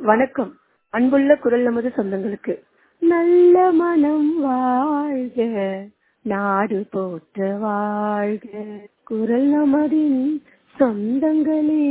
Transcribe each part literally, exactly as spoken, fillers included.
வணக்கம். அன்புள்ள குரல் நமது சொந்தங்களுக்கு நல்ல மனம் வாழ்க, நாடு போற்ற வாழ்க, குரல் நமதின் சொந்தங்களே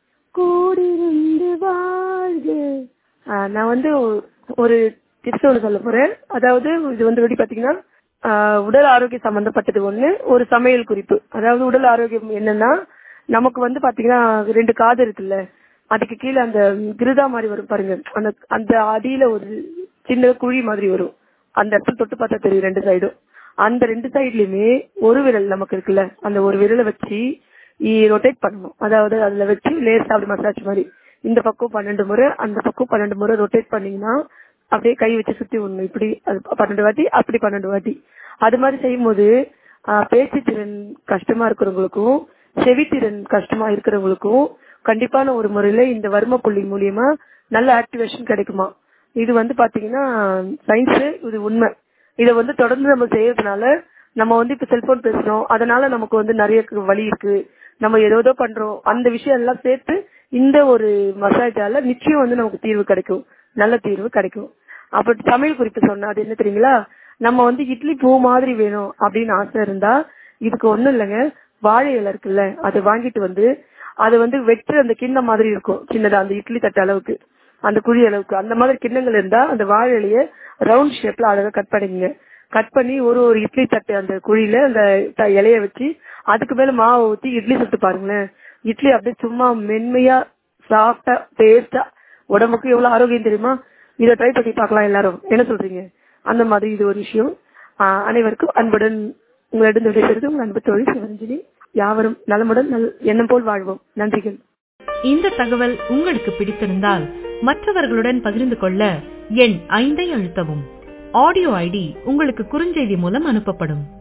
கூடிருந்து வாழ்க. ஆஹ் நான் வந்து ஒரு டிப்ஸ் ஒன்று சொல்ல போறேன். அதாவது இது வந்து எப்படி பாத்தீங்கன்னா ஆஹ் உடல் ஆரோக்கியம் சம்பந்தப்பட்டது ஒண்ணு, ஒரு சமையல் குறிப்பு. அதாவது உடல் ஆரோக்கியம் என்னன்னா, நமக்கு வந்து பாத்தீங்கன்னா ரெண்டு காது இருக்குல்ல, அதுக்கு கீழே அந்த கிருதா மாதிரி வரும் பாருங்க, அந்த அந்த அடியில ஒரு சின்ன குழி மாதிரி வரும். அந்த இடத்துல தொட்டு பார்த்தா தெரியும் ரெண்டு சைடும். அந்த ரெண்டு சைட்லயுமே ஒரு விரல் நமக்கு இருக்குல்ல, அந்த ஒரு விரலை வச்சு ரொட்டேட் பண்ணணும். அதாவது அதுல வச்சு லேசா அப்படி மசாஜ் மாதிரி இந்த பக்கம் பன்னெண்டு முறை, அந்த பக்கம் பன்னெண்டு முறை ரொட்டேட் பண்ணீங்கன்னா அப்படியே கை வச்சு சுத்தி விடணும். இப்படி அது பன்னெண்டு வாட்டி, அப்படி பன்னெண்டு வாட்டி. அது மாதிரி செய்யும் போது பேச்சு திறன் கஷ்டமா இருக்கிறவங்களுக்கும் செவித்திறன் கஷ்டமா இருக்கிறவங்களுக்கும் கண்டிப்பான ஒரு முறையில இந்த வர்ம புள்ளி மூலியமா நல்ல ஆக்டிவேஷன் கிடைக்குமா. இது வந்து பாத்தீங்கன்னா சயின்ஸ், இது உண்மை. இதை வந்து தொடர்ந்து நம்ம செய்யறதுனால நம்ம வந்து இப்ப செல்போன் பேசுறோம், அதனால நமக்கு வந்து நிறைய வலி இருக்கு, நம்ம ஏதோ பண்றோம், அந்த விஷயம் எல்லாம் சேர்த்து இந்த ஒரு மசாஜால நிச்சயம் வந்து நமக்கு தீர்வு கிடைக்கும், நல்ல தீர்வு கிடைக்கும். அப்ப சமையல் குறிப்பு சொன்னா அது என்ன தெரியுங்களா, நம்ம வந்து இட்லி பூ மாதிரி வேணும் அப்படின்னு ஆசை இருந்தா இதுக்கு ஒண்ணும் இல்லைங்க, வாழை இலை இருக்குல்ல, அதை வாங்கிட்டு வந்து அது வந்து வெற்று அந்த கிண்ணம் மாதிரி இருக்கும் சின்னதா, அந்த இட்லி தட்டு அளவுக்கு, அந்த குழி அளவுக்கு, அந்த மாதிரி கிண்ணங்கள் இருந்தா அந்த வாழை இலைய ரவுண்ட் ஷேப்ல அழகா கட் பண்ணிங்க. கட் பண்ணி ஒரு ஒரு இட்லி தட்டு அந்த குழியில அந்த இலைய வச்சு அதுக்கு மேல மாவு ஊத்தி இட்லி சுட்டு பாருங்களேன். இட்லி அப்படியே சும்மா மென்மையா சாஃப்டா டேஸ்டா, உடம்புக்கு எவ்வளவு ஆரோக்கியம் தெரியுமா. இதை ட்ரை பண்ணி பார்க்கலாம் எல்லாரும், என்ன சொல்றீங்க? அந்த மாதிரி இது ஒரு விஷயம். ஆஹ் அனைவருக்கும் அன்புடன் உங்களிடம் விடைபெறுவது உங்கள் அன்பு தோழி சிவரஞ்சனி. யாவரும் நலமுடன் நல் எண்ணம் போல் வாழ்வோம். நன்றிகள். இந்த தகவல் உங்களுக்கு பிடித்திருந்தால் மற்றவர்களுடன் பகிர்ந்து கொள்ள எண் ஐந்தை அழுத்தவும். ஆடியோ ஐடி உங்களுக்கு குறுஞ்செய்தி மூலம் அனுப்பப்படும்.